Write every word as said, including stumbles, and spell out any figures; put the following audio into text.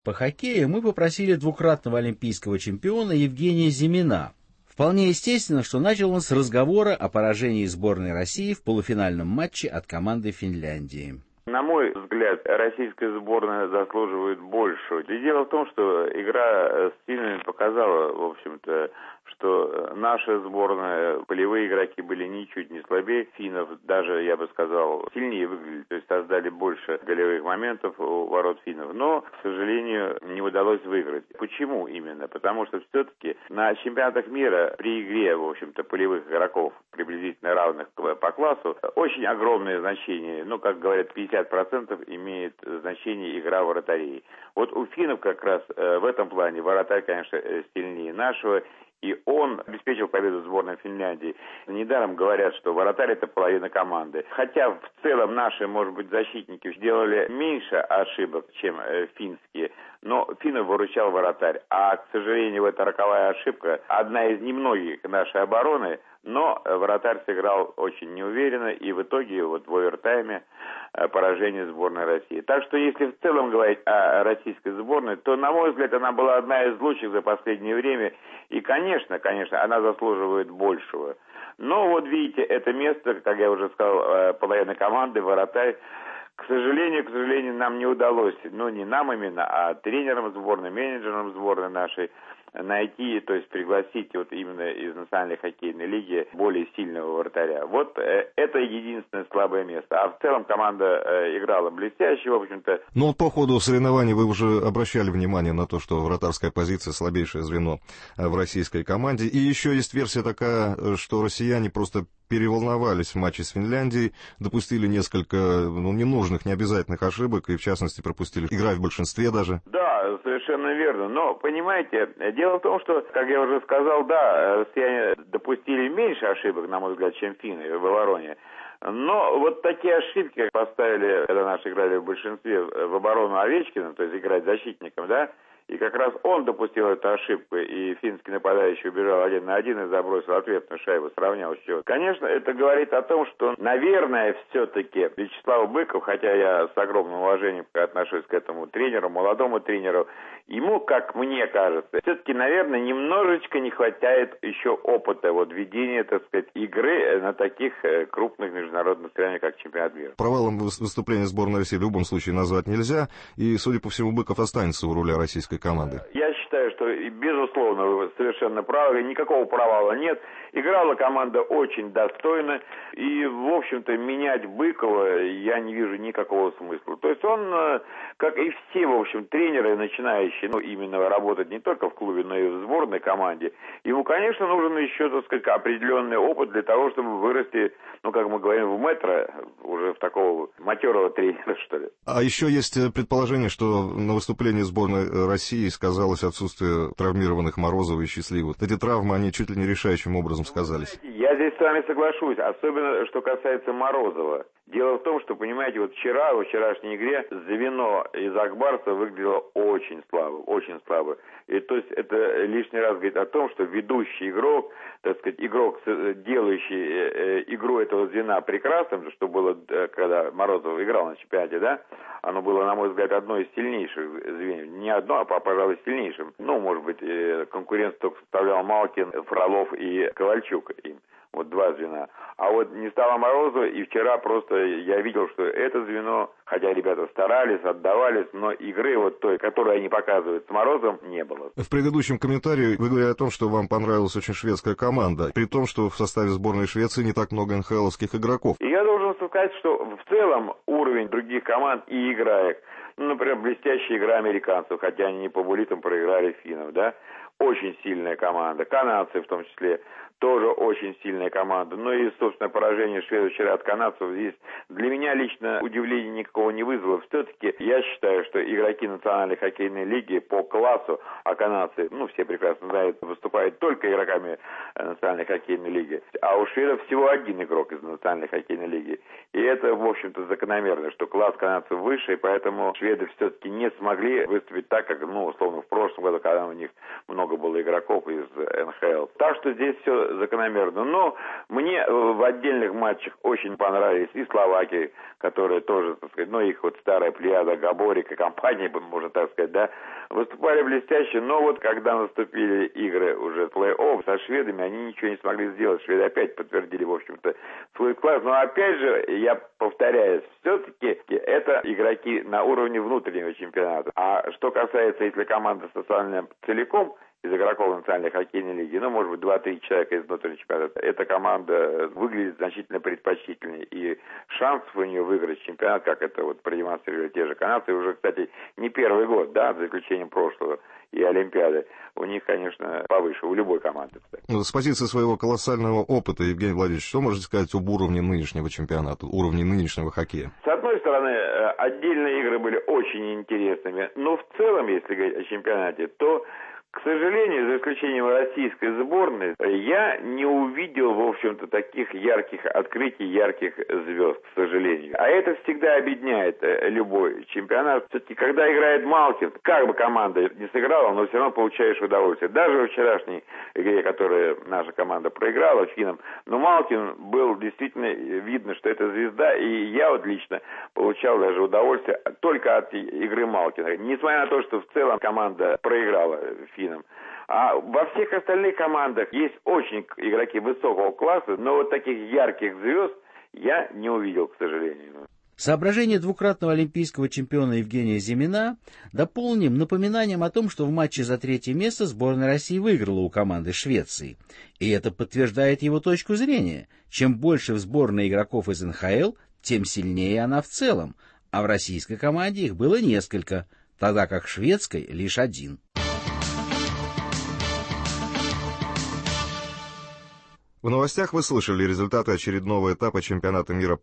По хоккею мы попросили двукратного олимпийского чемпиона Евгения Зимина. Вполне естественно, что начал он с разговора о поражении сборной России в полуфинальном матче от команды Финляндии. На мой взгляд, российская сборная заслуживает большего. И дело в том, что игра с финнами показала, в общем-то, что наша сборная, полевые игроки были ничуть не слабее финнов, даже, я бы сказал, сильнее выглядели, то есть создали больше голевых моментов у ворот финнов, но, к сожалению, не удалось выиграть. Почему именно? Потому что все-таки на чемпионатах мира при игре, в общем-то, полевых игроков, приблизительно равных по классу, очень огромное значение, ну, как говорят, пятьдесят процентов имеет значение игра вратарей. Вот у финнов как раз э, в этом плане вратарь, конечно, сильнее нашего, и он обеспечил победу сборной Финляндии. Недаром говорят, что вратарь — это половина команды. Хотя в целом наши, может быть, защитники сделали меньше ошибок, чем э, финские, но финнов выручал вратарь. А, к сожалению, это роковая ошибка, одна из немногих нашей обороны, но вратарь сыграл очень неуверенно, и в итоге вот в овертайме поражение сборной России. Так что если в целом говорить о российской сборной, то, на мой взгляд, она была одна из лучших за последнее время, и, конечно, конечно, она заслуживает большего. Но вот видите, это место, как я уже сказал, половина команды, вратарь, к сожалению, к сожалению, нам не удалось, ну не нам именно, а тренерам сборной, менеджерам сборной нашей, найти, то есть пригласить вот именно из Национальной хоккейной лиги более сильного вратаря. Вот э, это единственное слабое место. А в целом команда э, играла блестяще, в общем-то. Но по ходу соревнований вы уже обращали внимание на то, что вратарская позиция — слабейшее звено в российской команде. И еще есть версия такая, что россияне просто переволновались в матче с Финляндией, допустили несколько ну, ненужных, необязательных ошибок, и в частности пропустили, играя в большинстве даже. Да, совершенно верно. Но, понимаете, дело в том, что, как я уже сказал, да, россияне допустили меньше ошибок, на мой взгляд, чем финны в обороне. Но вот такие ошибки поставили, когда наши играли в большинстве в оборону Овечкина, то есть играть защитником, да, и как раз он допустил эту ошибку, и финский нападающий убежал один на один и забросил ответную шайбу, сравнял счет. Конечно, это говорит о том, что, наверное, все-таки Вячеслав Быков, хотя я с огромным уважением отношусь к этому тренеру, молодому тренеру, ему, как мне кажется, все-таки, наверное, немножечко не хватает еще опыта вот ведения, так сказать, игры на таких крупных международных соревнованиях, как чемпионат мира. Провалом выступления сборной России в любом случае назвать нельзя, и, судя по всему, Быков останется у руля российской команды. Я считаю, что, безусловно, вы совершенно правы, никакого провала нет. Играла команда очень достойно, и, в общем-то, менять Быкова я не вижу никакого смысла. То есть он, как и все, в общем, тренеры, начинающие, ну, именно работать не только в клубе, но и в сборной команде, ему, конечно, нужен еще, так сказать, определенный опыт для того, чтобы вырасти, ну, как мы говорим, в метро, уже в такого матерого тренера, что ли. А еще есть предположение, что на выступлении сборной России сказалось отсутствие травмированных Морозова и Счастливых. Эти травмы, они чуть ли не решающим образом сказались. Я здесь с вами соглашусь, особенно что касается Морозова. Дело в том, что, понимаете, вот вчера, во вчерашней игре, звено из Акбарса выглядело очень слабо, очень слабо. И то есть это лишний раз говорит о том, что ведущий игрок, так сказать, игрок, делающий игру этого звена прекрасным, что было, когда Морозов играл на чемпионате, да, оно было, на мой взгляд, одно из сильнейших звеньев. Не одно, а, пожалуй, сильнейшим. Ну, может быть, конкуренцию только составлял Малкин, Фролов и Ковальчук им. Вот два звена. А вот не стало Морозова, и вчера просто я видел, что это звено, хотя ребята старались, отдавались, но игры вот той, которую они показывают с Морозом, не было. В предыдущем комментарии вы говорили о том, что вам понравилась очень шведская команда, при том, что в составе сборной Швеции не так много эн ха эловских игроков. И я должен сказать, что в целом уровень других команд и игра их, ну, например, блестящая игра американцев, хотя они не по буллитам проиграли финнов, да, очень сильная команда, канадцы в том числе, тоже очень сильная команда. Ну и, собственно, поражение шведов вчера от канадцев здесь для меня лично удивления никакого не вызвало. Все-таки я считаю, что игроки Национальной хоккейной лиги по классу, а канадцы, ну, все прекрасно знают, выступают только игроками Национальной хоккейной лиги. А у шведов всего один игрок из Национальной хоккейной лиги. И это, в общем-то, закономерно, что класс канадцев выше, и поэтому шведы шведы все-таки не смогли выступить так, как, ну, условно, в прошлом году, когда у них много было игроков из эн ха эл. Так что здесь все закономерно. Но мне в отдельных матчах очень понравились и словаки, которые тоже, так сказать, ну, их вот старая плеяда, Габорик и компания, можно так сказать, да, выступали блестяще. Но вот когда наступили игры уже плей-офф со шведами, они ничего не смогли сделать. Шведы опять подтвердили, в общем-то, свой класс. Но опять же, я повторяюсь, все-таки это игроки на уровне внутреннего чемпионата. А что касается, если команда социальная целиком из игроков национальной хоккейной лиги, ну, может быть, два-три человека из внутреннего чемпионата, эта команда выглядит значительно предпочтительнее, и шансов у нее выиграть чемпионат, как это вот продемонстрировали те же канадцы, уже, кстати, не первый год, да, за исключением прошлого и Олимпиады, у них, конечно, повыше, у любой команды, кстати. С позиции своего колоссального опыта, Евгений Владимирович, что можете сказать об уровне нынешнего чемпионата, уровне нынешнего хоккея? С одной стороны, отдельные игры были очень интересными, но в целом, если говорить о чемпионате, то, к сожалению, за исключением российской сборной, я не увидел, в общем-то, таких ярких открытий, ярких звезд, к сожалению. А это всегда объединяет любой чемпионат. Все-таки, когда играет Малкин, как бы команда не сыграла, но все равно получаешь удовольствие. Даже в вчерашней игре, которую наша команда проиграла финнам, но Малкин был действительно видно, что это звезда, и я вот лично получал даже удовольствие только от игры Малкина. Несмотря на то, что в целом команда проиграла финнам. А во всех остальных командах есть очень игроки высокого класса, но вот таких ярких звезд я не увидел, к сожалению. Соображение двукратного олимпийского чемпиона Евгения Зимина дополним напоминанием о том, что в матче за третье место сборная России выиграла у команды Швеции. И это подтверждает его точку зрения. Чем больше в сборной игроков из эн ха эл, тем сильнее она в целом, а в российской команде их было несколько, тогда как в шведской лишь один. В новостях вы слышали результаты очередного этапа чемпионата мира